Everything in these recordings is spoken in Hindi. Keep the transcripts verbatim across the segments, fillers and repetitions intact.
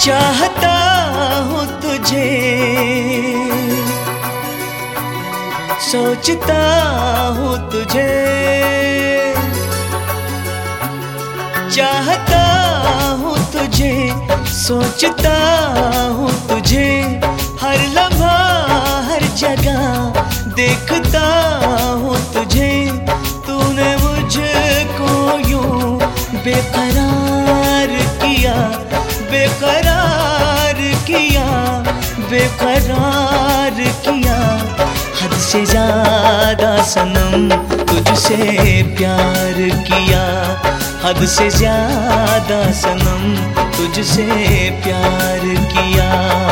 चाहता हूँ तुझे, सोचता हूँ तुझे, चाहता हूँ तुझे, सोचता हूँ तुझे, हर लम्हा हर जगह देखता हूँ तुझे। तूने मुझको यूं बेकरार किया, बेकरार किया, बेकरार किया। हद से ज्यादा सनम तुझसे प्यार किया, हद से ज्यादा सनम तुझसे प्यार किया।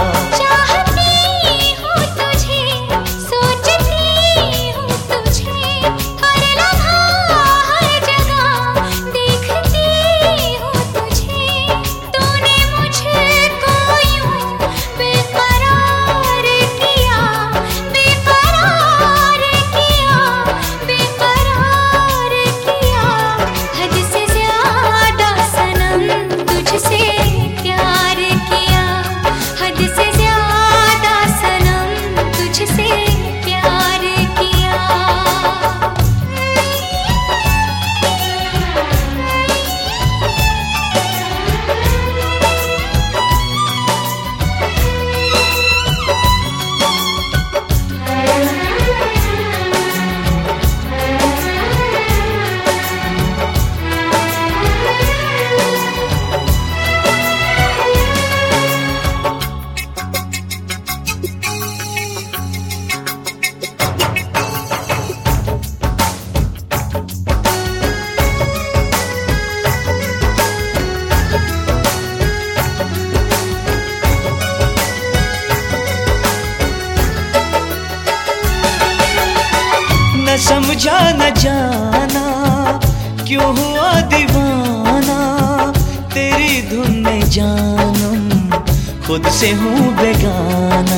न समझा न जाना क्यों हुआ दीवाना, तेरी धुन में जानम खुद से हूँ बेगाना।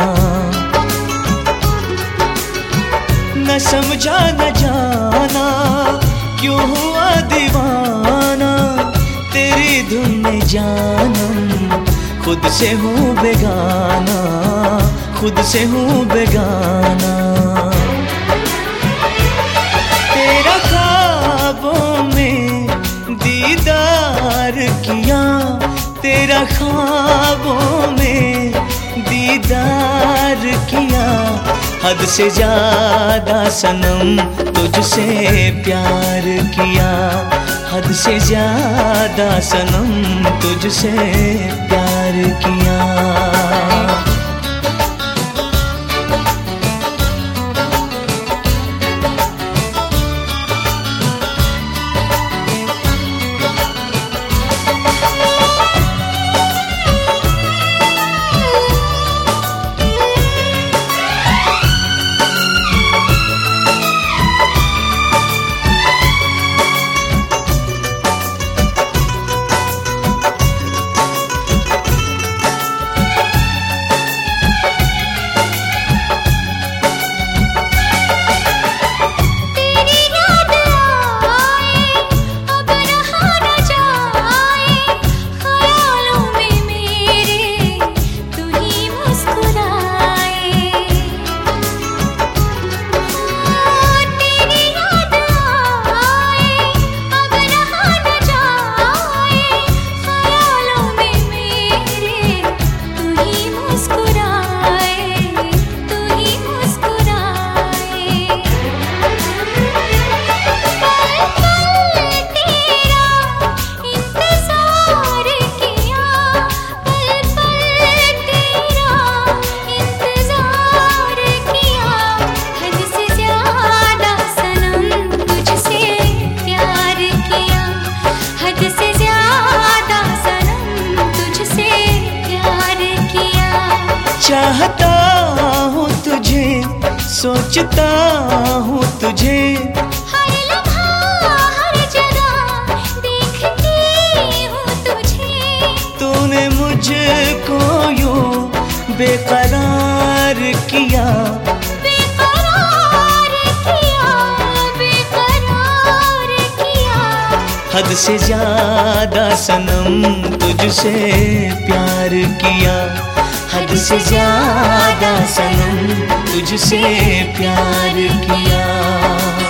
न समझा न जाना क्यों हुआ दीवाना, तेरी धुन में जानम खुद से हूँ बेगाना, खुद से हूँ बेगाना। तेरा ख्वाबों में दीदार किया, तेरा ख्वाबों में दीदार किया। हद से ज्यादा सनम तुझसे प्यार किया, हद से ज्यादा सनम तुझसे प्यार किया। चाहता हूँ तुझे, सोचता हूँ तुझे, हर लम्हा हर जगह देखती हूँ तुझे। तूने मुझको यूं बेकरार किया, बेकरार किया, बेकरार किया। हद से ज्यादा सनम तुझसे प्यार किया, हद से ज्यादा सनम तुझसे प्यार किया।